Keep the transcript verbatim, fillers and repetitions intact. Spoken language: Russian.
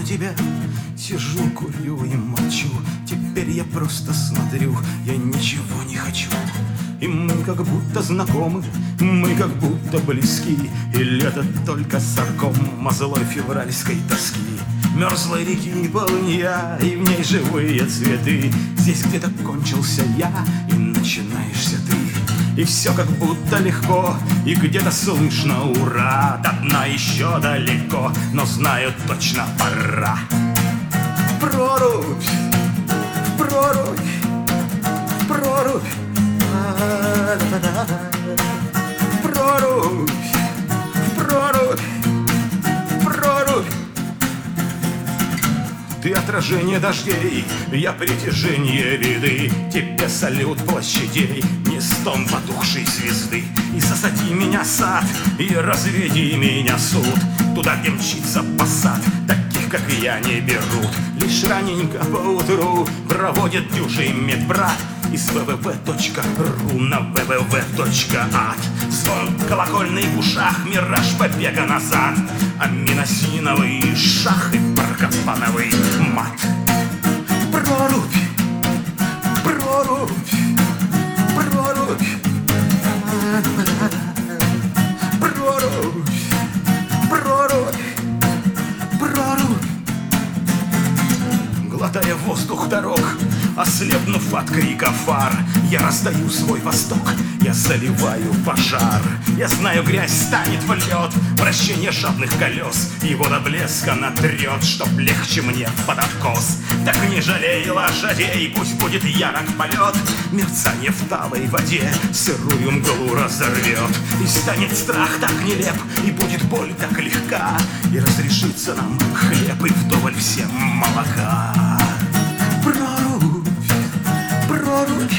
тебя. Сижу, курю и молчу. Теперь я просто смотрю, я ничего не хочу. И мы как будто знакомы, мы как будто близки. Или это только саркома злой февральской тоски. Мерзлой реки полынья, и в ней живые цветы. Здесь где-то кончился я, и начинаешься ты. И все как будто легко, и где-то слышно ура. До дна еще далеко, но знаю точно пора. Прорубь, прорубь, прорубь, прорубь, прорубь, прорубь. Ты отражение дождей, я притяжение беды. Тебе салют площадей, не стон потухшей звезды. И засади меня сад, и разведи меня суд. Туда, где мчится посад, таких, как я, не берут. Лишь раненько поутру проводит дюжий медбрат из вэ вэ вэ точка ру на вэ вэ вэ точка ат. Звон колокольный в ушах, мираж побега назад. Аминосиновый шах и паркопановый мат. Прорубь, прорубь, прорубь, прорубь, прорубь, прорубь. Глотая воздух дорог, ослепнув от крика фар, я раздаю свой восток, я заливаю пожар. Я знаю, грязь станет в лед, вращение жадных колес его до блеска натрет, чтоб легче мне под откос. Так не жалей лошадей, пусть будет ярок полет. Мерцание в талой воде сырую мглу разорвет. И станет страх так нелеп, и будет боль так легка, и разрешится нам хлеб и вдоволь всем молока. Прорубь, прорубь,